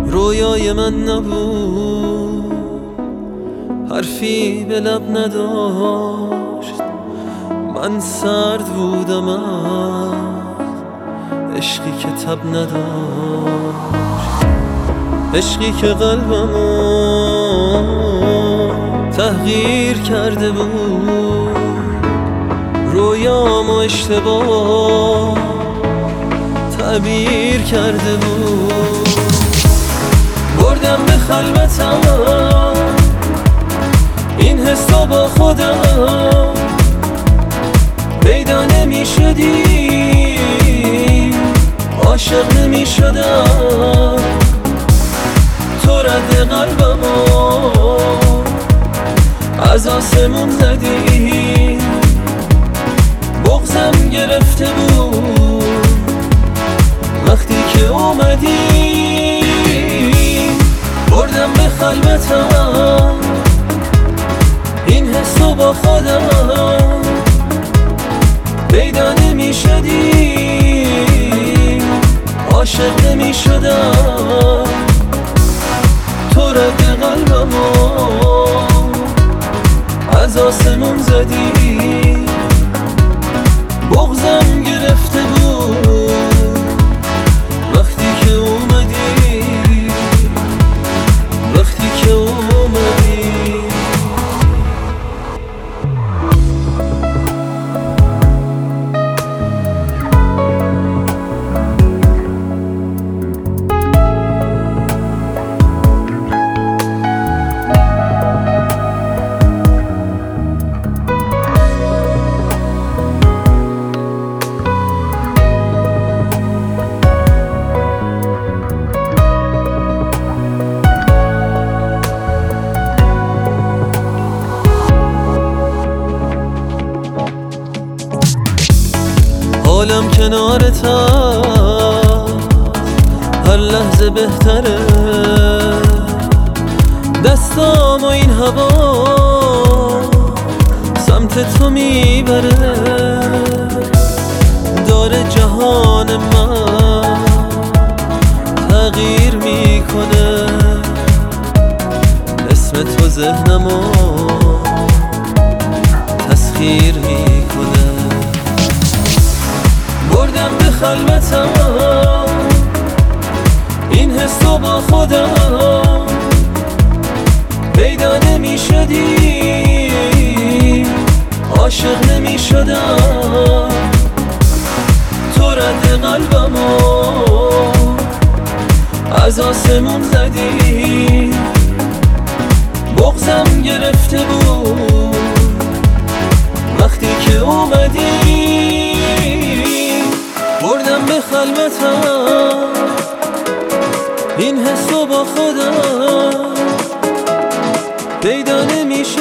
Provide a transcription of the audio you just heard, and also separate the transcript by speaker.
Speaker 1: رویای من نبود، حرفی به لب نداشت. من سرد بودم از عشقی که تب نداشت، عشقی که قلبمو تحقیر کرده بود، رویامو اشتباه تعبیر کرده بود. بردم به خلوتم این حسو با خودم، پیدا نمی شدی عاشق نمی شدم. تو رد قلبمو از آسمون زدی، بغضم گرفته بود وقتی که اومدی. بردم به خلوتم این حسو با خودم، پیدا نمی شدی عاشق نمی شدم. تو رد قلبمو از آسمون زدی، بغضم گرفته بود وقتی که اومدی، وقتی که اومدی. حالم کنارتم هر لحظه بهتره، دستام و این هوا سمت تو میبره. داره جهان من تغییر میکنه، اسم تو ذهنمو تسخیر میکنه. بردم به خلوتم این حسو با خودم، پیدا نمی شدی عاشق نمی شدم. تو رد قلبمو از آسمون زدی، بغضم گرفته بود وقتی که اومدی. بردم به خلوتم این حسو با خودم، پیدا نمی